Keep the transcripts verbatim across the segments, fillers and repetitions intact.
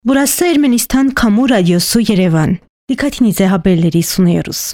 Burası Ermenistan Kamu Radyosu Yerevan. Dikkatinize haberleri sunuyoruz.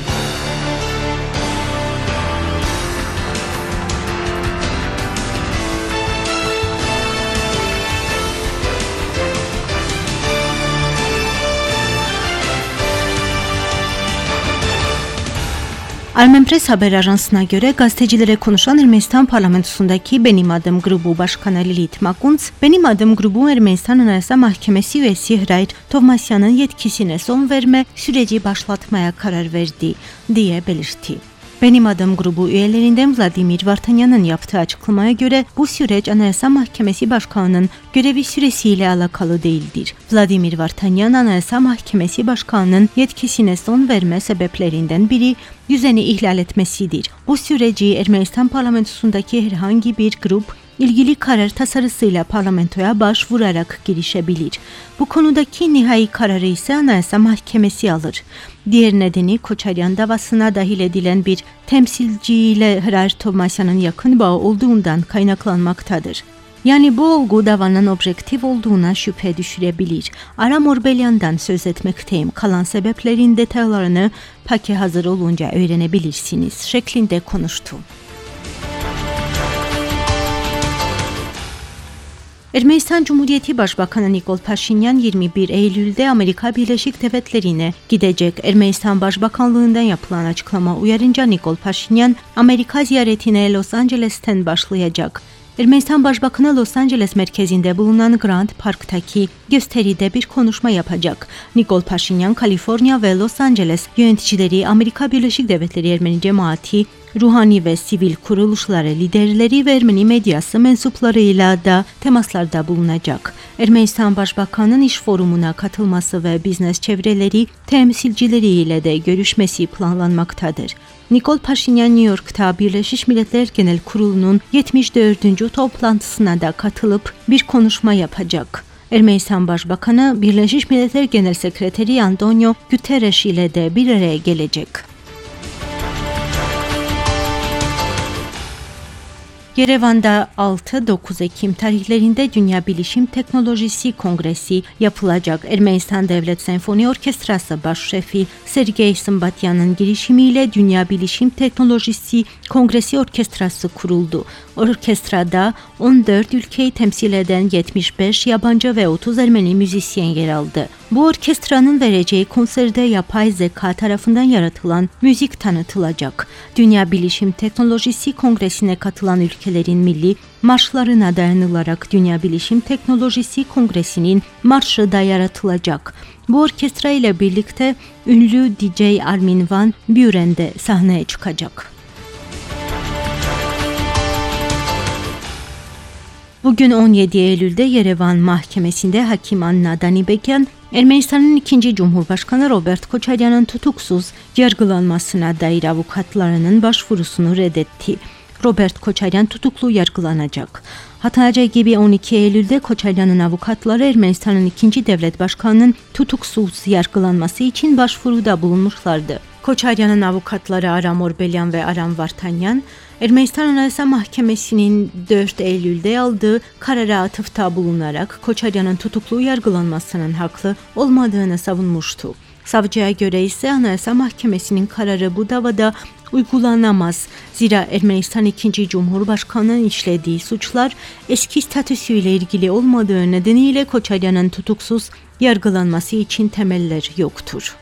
Armen Press haber ajansına göre gazetecilere konuşan Ermenistan parlamentosundaki Benim Adım grubu başkanı Lilit Makunts, Benim Adım grubu Ermenistan Anayasa Mahkemesi üyesi Hrayr Tovmasyan'ın yetkisine son verme süreci başlatmaya karar verdi diye belirtti. Benim Adım grubu üyelerinden Vladimir Vartanyan'ın yaptığı açıklamaya göre bu süreç Anayasa Mahkemesi Başkanı'nın görevi süresiyle alakalı değildir. Vladimir Vartanyan, Anayasa Mahkemesi Başkanı'nın yetkisine son verme sebeplerinden biri düzeni ihlal etmesidir. Bu süreci Ermenistan parlamentosundaki herhangi bir grup ilgili karar tasarısıyla parlamentoya başvurarak girişebilir. Bu konudaki nihai kararı ise Anayasa Mahkemesi alır. Diğer nedeni Koçaryan davasına dahil edilen bir temsilciyle Hrayr Tovmasyan'ın yakın bağı olduğundan kaynaklanmaktadır. Yani bu olgu davanın objektif olduğuna şüphe düşürebilir. Aram Orbelyan'dan söz etmekteyim. Kalan sebeplerin detaylarını paki hazır olunca öğrenebilirsiniz şeklinde konuştu. Ermenistan Cumhuriyeti Başbakanı Nikol Paşinyan yirmi bir Eylül'de Amerika Birleşik Devletleri'ne gidecek. Ermenistan Başbakanlığından yapılan açıklama uyarınca Nikol Paşinyan Amerika ziyaretine Los Angeles'ten başlayacak. Ermenistan Başbakanı Los Angeles merkezinde bulunan Grand Park'taki gösteride bir konuşma yapacak. Nikol Paşinyan, Kaliforniya ve Los Angeles yöneticileri, Amerika Birleşik Devletleri Ermeni cemaati, ruhani ve sivil kuruluşları liderleri ve Ermeni medyası mensuplarıyla da temaslarda bulunacak. Ermenistan Başbakanı'nın iş forumuna katılması ve biznes çevreleri temsilcileriyle de görüşmesi planlanmaktadır. Nikol Paşinyan New York'ta Birleşmiş Milletler Genel Kurulu'nun yetmiş dördüncü toplantısına da katılıp bir konuşma yapacak. Ermenistan Başbakanı Birleşmiş Milletler Genel Sekreteri Antonio Guterres ile de bir araya gelecek. Yerevan'da altı dokuz Ekim tarihlerinde Dünya Bilişim Teknolojisi Kongresi yapılacak. Ermenistan Devlet Senfoni Orkestrası Başşefi Sergey Sımbatyan'ın girişimiyle Dünya Bilişim Teknolojisi Kongresi Orkestrası kuruldu. Orkestrada on dört ülkeyi temsil eden yetmiş beş yabancı ve otuz Ermeni müzisyen yer aldı. Bu orkestranın vereceği konserde yapay zeka tarafından yaratılan müzik tanıtılacak. Dünya Bilişim Teknolojisi Kongresi'ne katılan ülkelerin milli marşlarına dayanılarak Dünya Bilişim Teknolojisi Kongresi'nin marşı da yaratılacak. Bu orkestra ile birlikte ünlü D J Armin van Buuren de sahneye çıkacak. Bugün on yedi Eylül'de Yerevan Mahkemesi'nde Hakim Anna Danibekyan, Ermenistan'ın ikinci Cumhurbaşkanı Robert Koçaryan'ın tutuksuz yargılanmasına dair avukatlarının başvurusunu reddetti. Robert Koçaryan tutuklu yargılanacak. Hatayca gibi on iki Eylül'de Koçaryan'ın avukatları Ermenistan'ın ikinci devlet başkanının tutuksuz yargılanması için başvuruda bulunmuşlardı. Koçaryan'ın avukatları Aram Orbelyan ve Aram Vartanyan, Ermenistan Anayasa Mahkemesi'nin dört Eylül'de aldığı karara atıfta bulunarak Koçaryan'ın tutuklu yargılanmasının haklı olmadığını savunmuştu. Savcıya göre ise Anayasa Mahkemesi'nin kararı bu davada uygulanamaz. Zira Ermenistan ikinci Cumhurbaşkanı'nın işlediği suçlar eski statüsüyle ilgili olmadığı nedeniyle Koçaryan'ın tutuksuz yargılanması için temeller yoktur.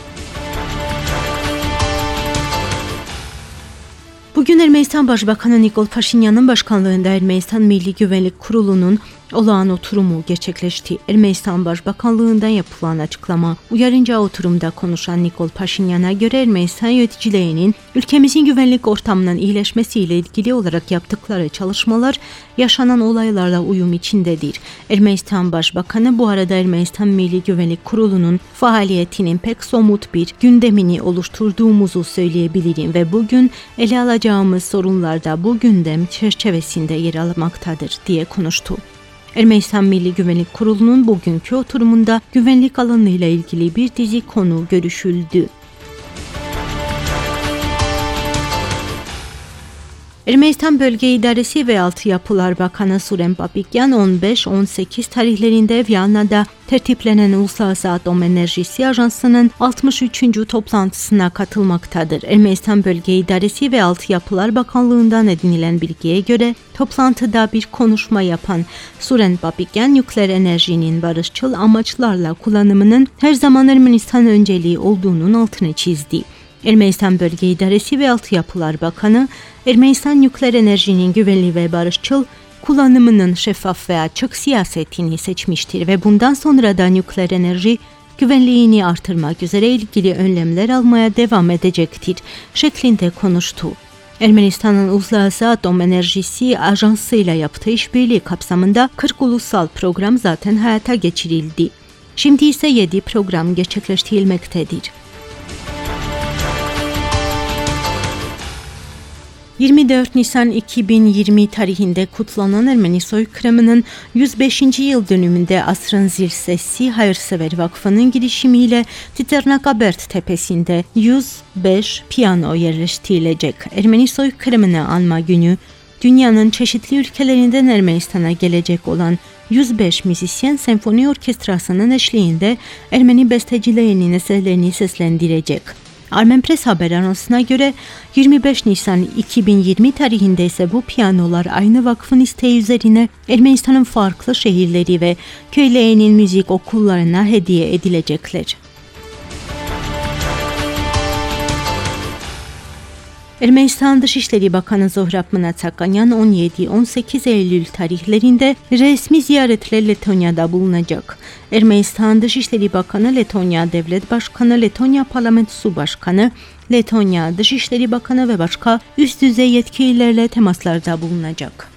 Bugün Ermenistan Başbakanı Nikol Paşinyan'ın başkanlığında Ermenistan Milli Güvenlik Kurulu'nun olağan oturumu gerçekleşti. Ermenistan Başbakanlığından yapılan açıklama uyarınca oturumda konuşan Nikol Paşinyan'a göre Ermenistan yöneticilerinin ülkemizin güvenlik ortamının iyileşmesiyle ilgili olarak yaptıkları çalışmalar yaşanan olaylarla uyum içindedir. Ermenistan Başbakanı bu arada Ermenistan Milli Güvenlik Kurulu'nun faaliyetinin pek somut bir gündemini oluşturduğumuzu söyleyebilirim ve bugün ele alacağımız sorunlar da bu gündem çerçevesinde yer almaktadır diye konuştu. Ermenistan Milli Güvenlik Kurulu'nun bugünkü oturumunda güvenlik alanıyla ilgili bir dizi konu görüşüldü. Ermənistan Bölge İdarəsi və Altyapılar Bakanı Suren Babikyan on beş on sekiz tarihlərində Viyanada tertiplenen Uluslararası Atom Enerjisi Ajansı'nın altmış üçüncü toplantısına katılmaktadır. Ermənistan Bölge İdarəsi və Altyapılar Bakanlığından edinilen bilgiye göre toplantıda bir konuşma yapan Suren Babikyan, nükleer enerjinin barışçıl amaçlarla kullanımının her zaman Ermənistan önceliği olduğunun altını çizdi. Ermənistan Bölge İdarəsi ve Altyapılar Bakanı, Ermənistan nükleer enerjinin güvenli ve barışçıl kullanımının şeffaf ve açık siyasetini seçmiştir ve bundan sonra da nükleer enerji güvenliğini artırmak üzere ilgili önlemler almaya devam edecektir şeklinde konuştu. Ermenistan'ın Uluslararası Atom Enerjisi Ajansı ile yaptığı işbirliği kapsamında kırk ulusal program zaten hayata geçirildi. Şimdi ise yedi program gerçekleştirilmektedir. yirmi dört Nisan iki bin yirmi tarihinde kutlanan Ermeni soykırımının yüz beşinci yıl dönümünde Asrın Zilsesi Hayırsever Vakfı'nın girişimiyle Titernakabert tepesinde yüz beş piyano yerleştirilecek. Ermeni soykırımını anma günü, dünyanın çeşitli ülkelerinden Ermenistan'a gelecek olan yüz beş müzisyen senfoni orkestrasının eşliğinde Ermeni bestecilerinin eserlerini seslendirecek. Armen Press haber anonsuna göre yirmi beş Nisan iki bin yirmi tarihinde ise bu piyanolar aynı vakfın isteği üzerine Ermenistan'ın farklı şehirleri ve köylerinin müzik okullarına hediye edilecekler. Ermənistan Dışişleri Bakanı Zohrab Mnatsakanyan on yedi on sekiz Eylül tarihlerinde resmi ziyaretle Letonya'da bulunacak. Ermənistan Dışişleri Bakanı, Letonya Devlet Başkanı, Letonya Parlamentosu Başkanı, Letonya Dışişleri Bakanı ve başka üst düzey yetkililerle temaslarda bulunacak.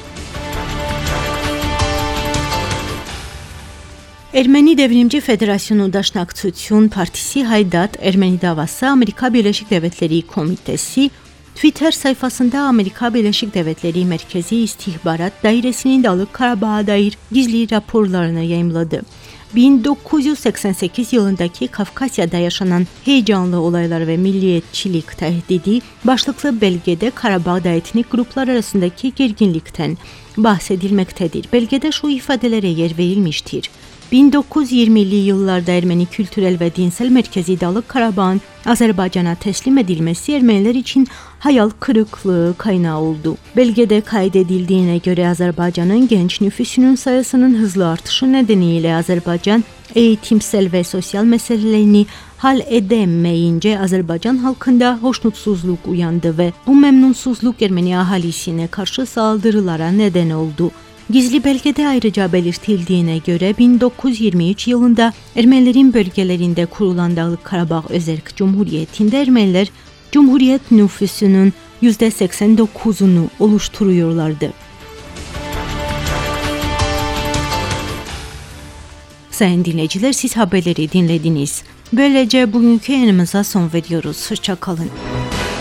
Ermeni Devrimci Federasyonu Daşnakçıtyon Partisi Haydat Ermeni davası Amerika Birleşik Devletleri Komitesi Twitter sayfasında Amerika Birleşik Devletleri Merkezi İstihbarat Dairesi'nin Dağlık Karabağ'a dair gizli raporlarını yayımladı. bin dokuz yüz seksen sekiz yılındaki Kafkasya'da yaşanan heyecanlı olaylar ve milliyetçilik tehdidi başlıklı belgede Karabağ'da etnik gruplar arasındaki gerginlikten bahsedilmektedir. Belgede şu ifadelere yer verilmiştir. bin dokuz yüz yirmili yıllarda Ermeni kültürel ve dinsel merkezi Dağlık Karabağ'ın Azerbaycan'a teslim edilmesi Ermeniler için hayal kırıklığı kaynağı oldu. Belgede kaydedildiğine göre Azerbaycan'ın genç nüfusunun sayısının hızlı artışı nedeniyle Azerbaycan eğitimsel ve sosyal meselelerini hal edemeyince Azerbaycan halkında hoşnutsuzluk uyandı ve bu memnunsuzluk Ermeni ahalisine karşı saldırılara neden oldu. Gizli belgede ayrıca belirtildiğine göre bin dokuz yüz yirmi üç yılında Ermenilerin bölgelerinde kurulan Dağlık Karabağ Özerk Cumhuriyeti'nde Ermeniler Cumhuriyet nüfusunun yüzde seksen dokuzunu oluşturuyorlardı. Sayın dinleyiciler, siz haberleri dinlediniz. Böylece bugünkü yayınımıza son veriyoruz. Hoşça kalın.